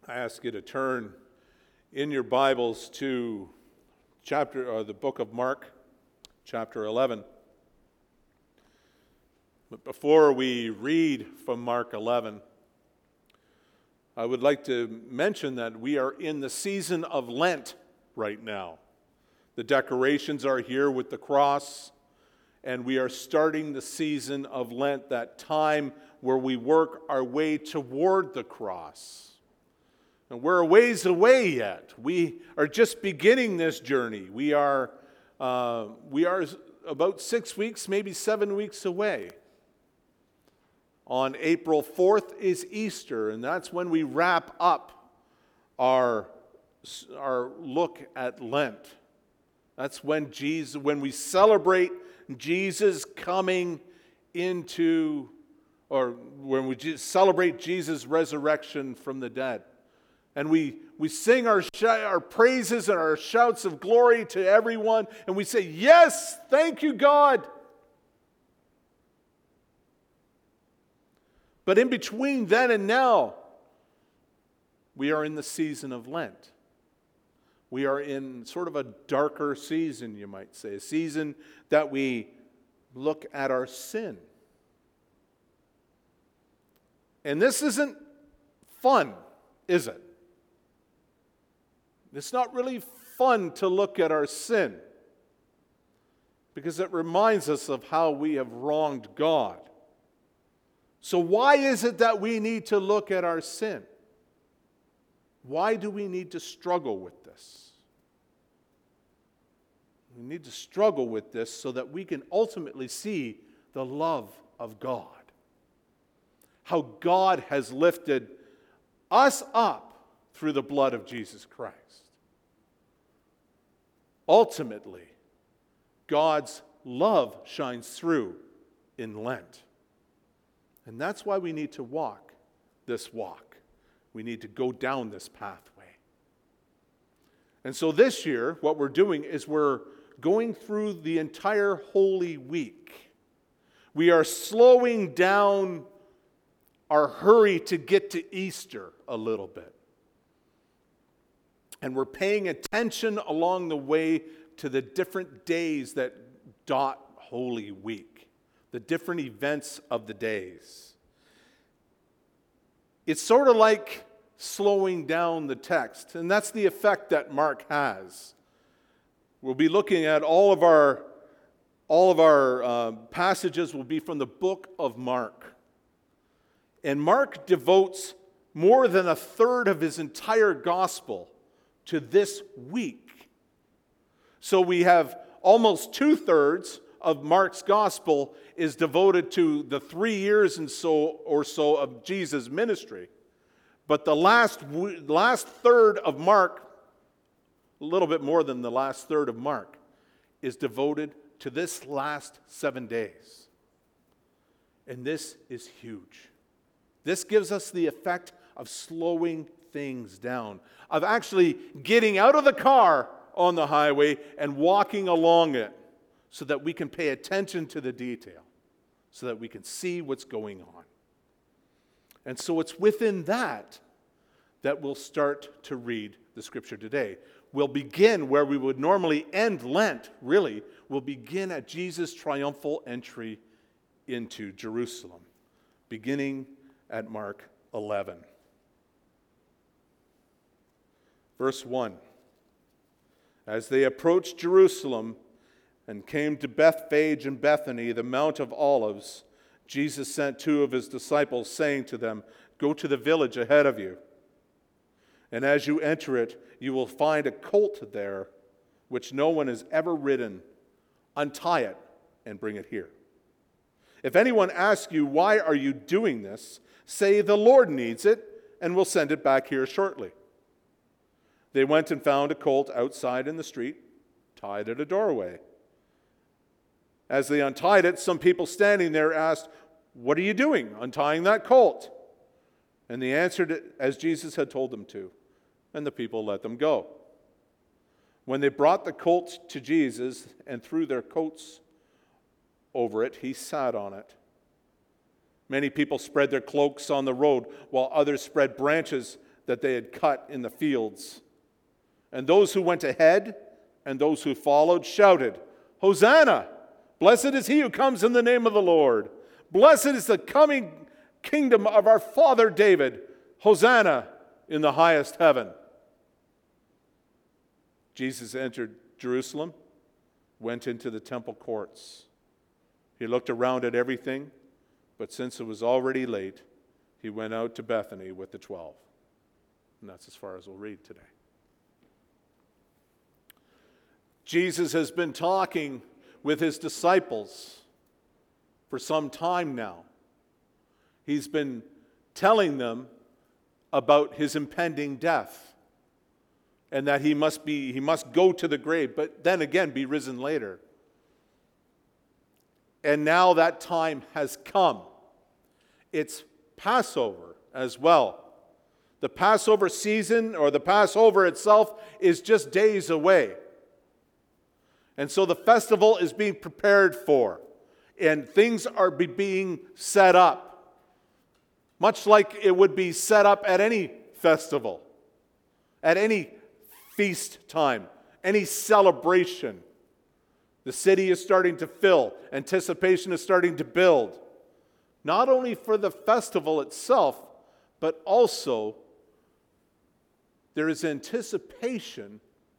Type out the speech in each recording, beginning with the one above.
I ask you to turn in your Bibles to the book of Mark, chapter 11. But before we read from Mark 11, I would like to mention that we are in the season of Lent right now. The decorations are here with the cross, and we are starting the season of Lent, that time where we work our way toward the cross. And we're a ways away yet. We are just beginning this journey. We are about 6 weeks, maybe 7 weeks away. On April 4th is Easter, and that's when we wrap up our look at Lent. That's when we celebrate Jesus coming into, or when we celebrate Jesus' resurrection from the dead. And we sing our praises and our shouts of glory to everyone. And we say, yes, thank you, God. But in between then and now, we are in the season of Lent. We are in sort of a darker season, you might say. A season that we look at our sin. And this isn't fun, is it? It's not really fun to look at our sin because it reminds us of how we have wronged God. So why is it that we need to look at our sin? Why do we need to struggle with this? We need to struggle with this so that we can ultimately see the love of God. How God has lifted us up through the blood of Jesus Christ. Ultimately, God's love shines through in Lent. And that's why we need to walk this walk. We need to go down this pathway. And so this year, what we're doing is we're going through the entire Holy Week. We are slowing down our hurry to get to Easter a little bit. And we're paying attention along the way to the different days that dot Holy Week, the different events of the days. It's sort of like slowing down the text, and that's the effect that Mark has. We'll be looking at all of our passages will be from the book of Mark. And Mark devotes more than a third of his entire gospel to this week. So we have almost 2/3 of Mark's gospel is devoted to the 3 years and so of Jesus' ministry. But the last third of Mark, a little bit more than the last third of Mark, is devoted to this last 7 days. And this is huge. This gives us the effect of slowing things down, of actually getting out of the car on the highway and walking along it so that we can pay attention to the detail, so that we can see what's going on. And so it's within that we'll start to read the scripture today. We'll begin where we would normally end Lent, really. We'll begin at Jesus' triumphal entry into Jerusalem, beginning at Mark 11. Verse 1. As they approached Jerusalem and came to Bethphage and Bethany, the Mount of Olives, Jesus sent 2 of his disciples, saying to them, "Go to the village ahead of you. And as you enter it, you will find a colt there, which no one has ever ridden. Untie it and bring it here. If anyone asks you, 'Why are you doing this?' say, 'The Lord needs it, and we'll send it back here shortly.' They went and found a colt outside in the street, tied at a doorway. As they untied it, some people standing there asked, 'What are you doing, untying that colt?' And they answered as Jesus had told them to, and the people let them go. When they brought the colt to Jesus and threw their coats over it, he sat on it. Many people spread their cloaks on the road, while others spread branches that they had cut in the fields. And those who went ahead and those who followed shouted, "Hosanna! Blessed is he who comes in the name of the Lord. Blessed is the coming kingdom of our father David. Hosanna in the highest heaven." Jesus entered Jerusalem, went into the temple courts. He looked around at everything, but since it was already late, he went out to Bethany with the 12. And that's as far as we'll read today. Jesus has been talking with his disciples for some time now. He's been telling them about his impending death and that he must go to the grave, but then again be risen later. And now that time has come. It's Passover as well. The Passover season, or the Passover itself, is just days away. And so the festival is being prepared for, and things are being set up, much like it would be set up at any festival, at any feast time, any celebration. The city is starting to fill. Anticipation is starting to build. Not only for the festival itself, but also there is anticipation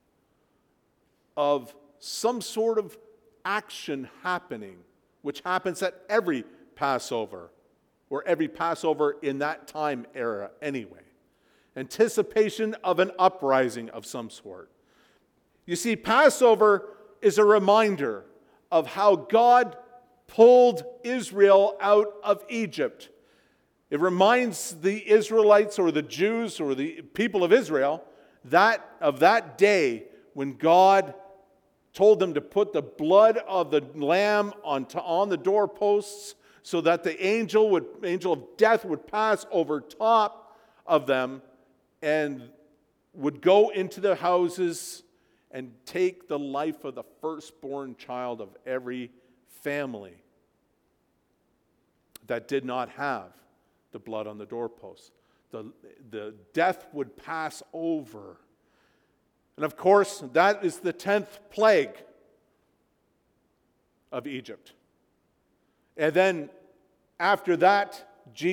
of some sort of action happening, which happens at every Passover, or every Passover in that time era anyway. Anticipation of an uprising of some sort. You see, Passover is a reminder of how God pulled Israel out of Egypt. It reminds the Israelites, or the Jews, or the people of Israel, of that day when God told them to put the blood of the lamb on the doorposts so that the angel of death would pass over top of them and would go into the houses and take the life of the firstborn child of every family that did not have the blood on the doorpost. The death would pass over. And of course, that is the 10th plague of Egypt. And then after that,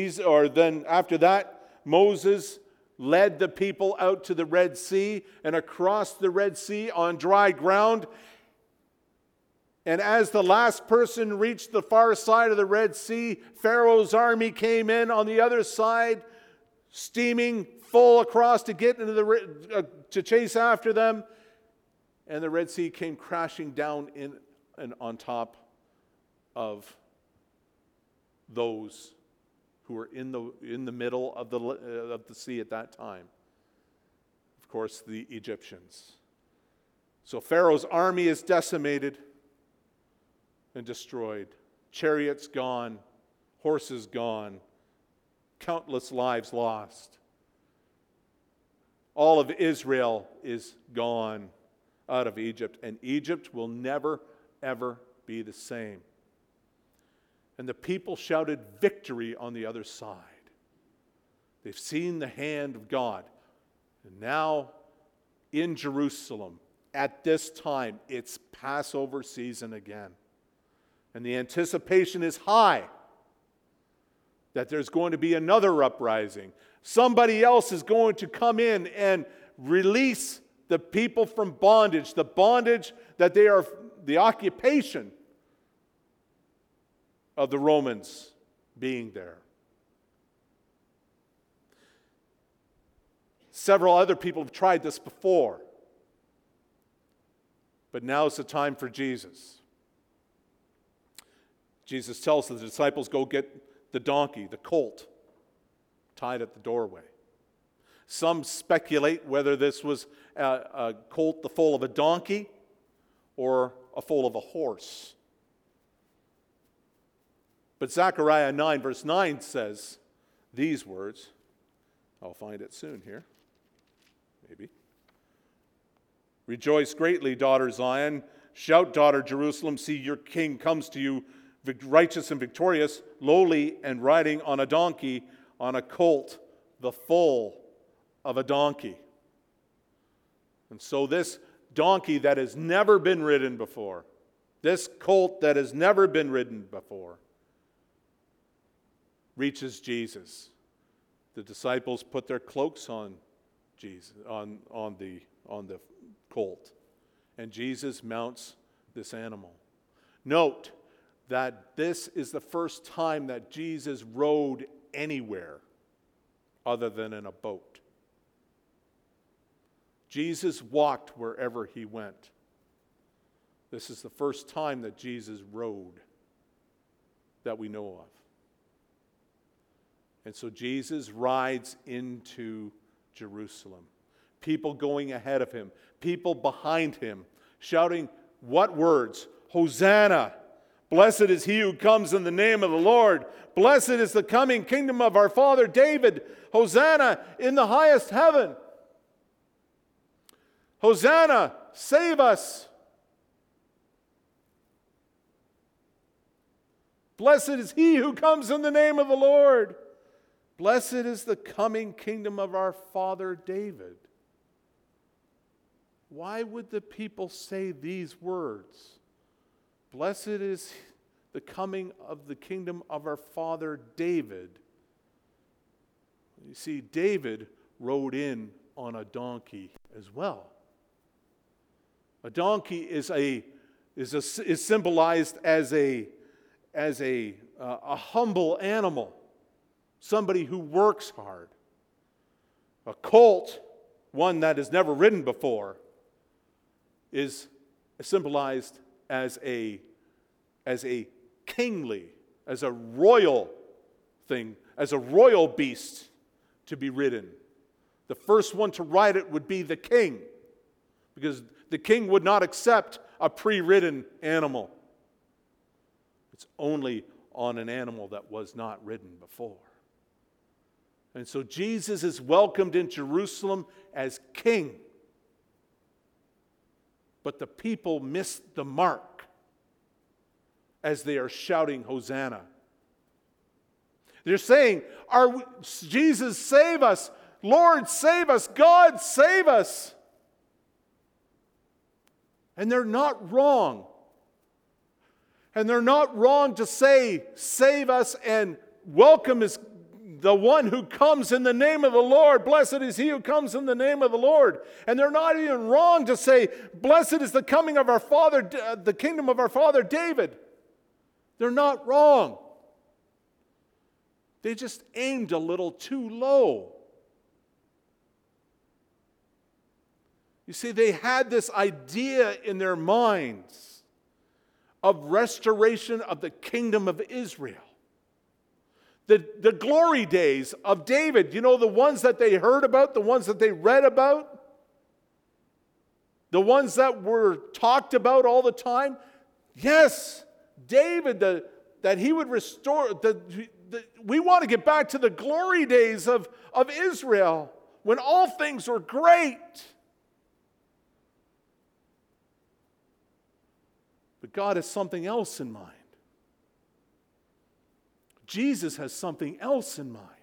Moses led the people out to the Red Sea and across the Red Sea on dry ground. And as the last person reached the far side of the Red Sea, Pharaoh's army came in on the other side, steaming full across to get into to chase after them. And the Red Sea came crashing down in and on top of those who were in the middle of the sea at that time. Of course, the Egyptians. So Pharaoh's army is decimated and destroyed. Chariots gone, horses gone, countless lives lost. All of Israel is gone out of Egypt, and Egypt will never, ever be the same. And the people shouted victory on the other side. They've seen the hand of God. And now in Jerusalem, at this time, it's Passover season again. And the anticipation is high that there's going to be another uprising. Somebody else is going to come in and release the people from bondage, the bondage that they are, the occupation of the Romans being there. Several other people have tried this before, but now is the time for Jesus. Jesus tells the disciples, go get the donkey, the colt, tied at the doorway. Some speculate whether this was a colt the foal of a donkey or a foal of a horse. But Zechariah 9 verse 9 says these words. I'll find it soon here. Maybe. Rejoice greatly, daughter Zion. Shout, daughter Jerusalem. See, your king comes to you, righteous and victorious, lowly and riding on a donkey, on a colt, the foal of a donkey. And so this donkey that has never been ridden before, this colt that has never been ridden before, reaches Jesus. The disciples put their cloaks on Jesus, on the colt, and Jesus mounts this animal. Note that this is the first time that Jesus rode anywhere other than in a boat. Jesus walked wherever he went. This is the first time that Jesus rode that we know of. And so Jesus rides into Jerusalem. People going ahead of him, people behind him, shouting what words? Hosanna! Blessed is he who comes in the name of the Lord. Blessed is the coming kingdom of our father David. Hosanna in the highest heaven. Hosanna, save us. Blessed is he who comes in the name of the Lord. Blessed is the coming kingdom of our father David. Why would the people say these words? Blessed is the coming of the kingdom of our father David. You see, David rode in on a donkey as well. A donkey is symbolized as a humble animal, somebody who works hard. A colt, one that has never ridden before, is symbolized as a kingly, as a royal thing, as a royal beast to be ridden. The first one to ride it would be the king, because the king would not accept a pre-ridden animal. It's only on an animal that was not ridden before. And so Jesus is welcomed in Jerusalem as king. But the people miss the mark as they are shouting, Hosanna. They're saying, Jesus, save us. Lord, save us. God, save us. And they're not wrong. And they're not wrong to say, save us, and welcome is the one who comes in the name of the Lord. Blessed is he who comes in the name of the Lord. And they're not even wrong to say, blessed is the coming of our father, the kingdom of our father David. They're not wrong. They just aimed a little too low. You see, they had this idea in their minds of restoration of the kingdom of Israel. The glory days of David, you know, the ones that they heard about, the ones that they read about, the ones that were talked about all the time. Yes, David, that he would restore. We want to get back to the glory days of Israel when all things were great. But God has something else in mind. Jesus has something else in mind.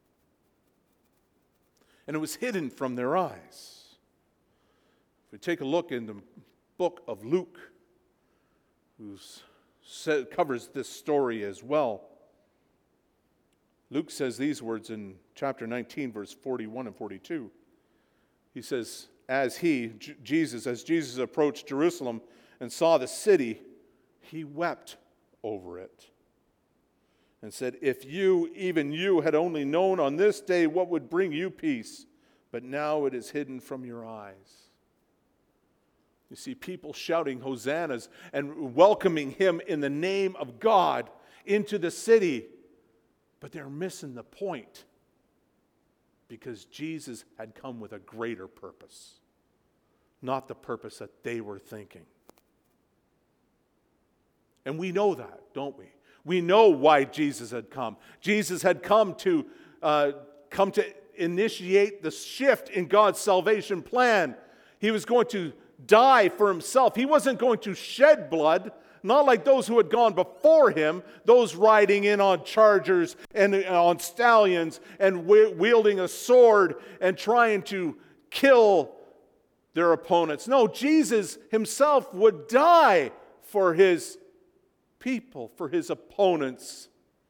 And it was hidden from their eyes. If we take a look in the book of Luke, who covers this story as well, Luke says these words in chapter 19, verse 41 and 42. He says, as Jesus approached Jerusalem and saw the city, he wept over it and said, if you, even you, had only known on this day what would bring you peace, but now it is hidden from your eyes. You see people shouting hosannas and welcoming him in the name of God into the city, but they're missing the point because Jesus had come with a greater purpose, not the purpose that they were thinking. And we know that, don't we? We know why Jesus had come. Jesus had come to initiate the shift in God's salvation plan. He was going to die for himself. He wasn't going to shed blood. not like those who had gone before him, those riding in on chargers and on stallions and wielding a sword and trying to kill their opponents. No, Jesus himself would die for his people, for his opponents,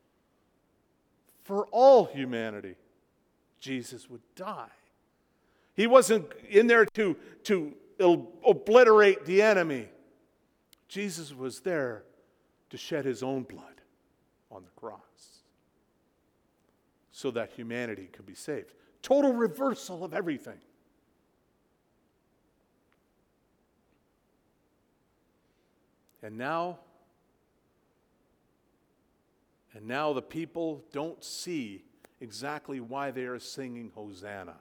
for all humanity. Jesus would die. He wasn't in there to obliterate the enemy. Jesus was there to shed his own blood on the cross so that humanity could be saved. Total reversal of everything. And now the people don't see exactly why they are singing Hosanna.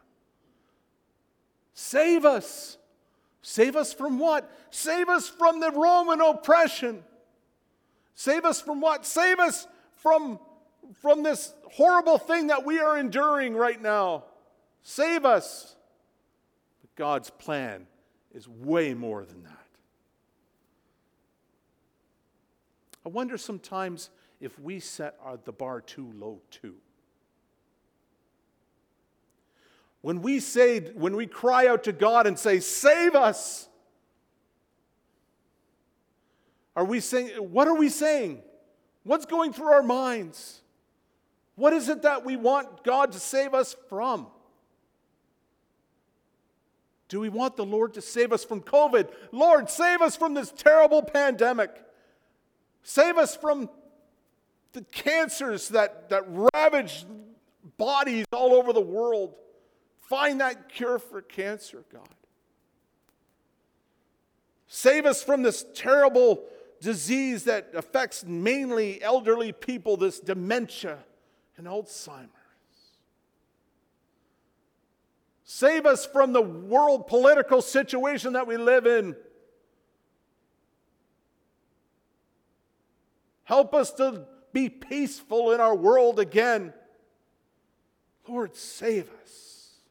Save us! Save us from what? Save us from the Roman oppression. Save us from what? Save us from this horrible thing that we are enduring right now. Save us. But God's plan is way more than that. I wonder sometimes if we set the bar too low too. When we cry out to God and say, save us, what are we saying? What's going through our minds? What is it that we want God to save us from? Do we want the Lord to save us from COVID? Lord, save us from this terrible pandemic. Save us from the cancers that ravage bodies all over the world. Find that cure for cancer, God. Save us from this terrible disease that affects mainly elderly people, this dementia and Alzheimer's. Save us from the world political situation that we live in. Help us to be peaceful in our world again. Lord, save us.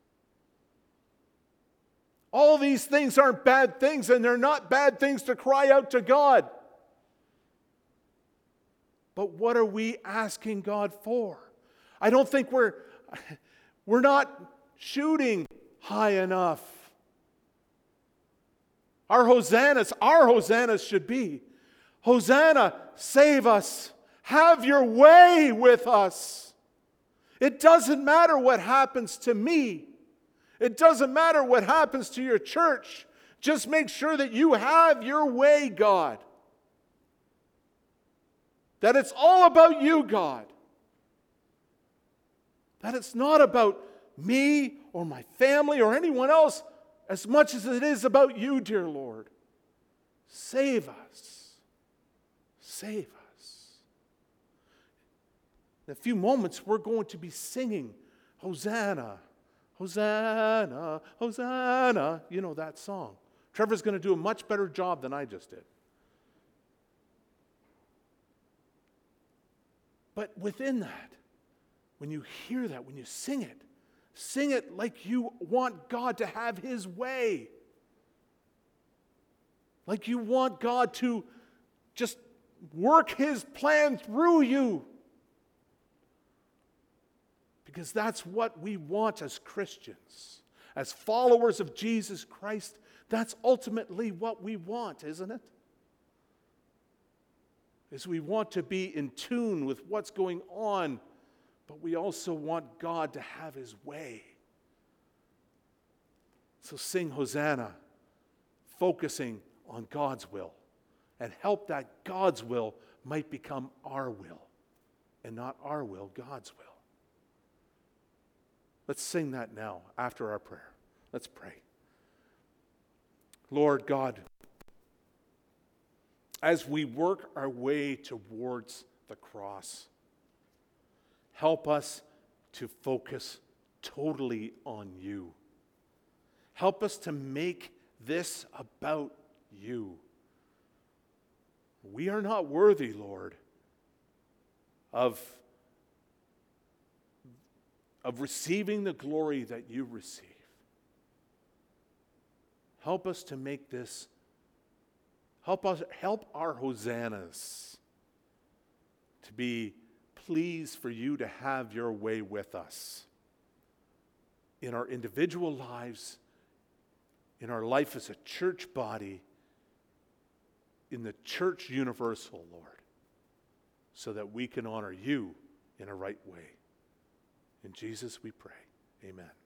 All these things aren't bad things, and they're not bad things to cry out to God. But what are we asking God for? I don't think we're not shooting high enough. Our hosannas should be, Hosanna, save us. Have your way with us. It doesn't matter what happens to me. It doesn't matter what happens to your church. Just make sure that you have your way, God. That it's all about you, God. That it's not about me or my family or anyone else as much as it is about you, dear Lord. Save us. Save us. In a few moments, we're going to be singing Hosanna. Hosanna, Hosanna. You know that song. Trevor's going to do a much better job than I just did. But within that, when you hear that, when you sing it like you want God to have his way. Like you want God to just work his plan through you. Because that's what we want as Christians. As followers of Jesus Christ, that's ultimately what we want, isn't it? Is we want to be in tune with what's going on, but we also want God to have his way. So sing Hosanna, focusing on God's will, and help that God's will might become our will, and not our will, God's will. Let's sing that now after our prayer. Let's pray. Lord God, as we work our way towards the cross, help us to focus totally on you. Help us to make this about you. We are not worthy, Lord, of receiving the glory that you receive. Help us to make this Help our hosannas to be pleased for you to have your way with us in our individual lives, in our life as a church body, in the church universal, Lord, so that we can honor you in a right way. In Jesus we pray. Amen.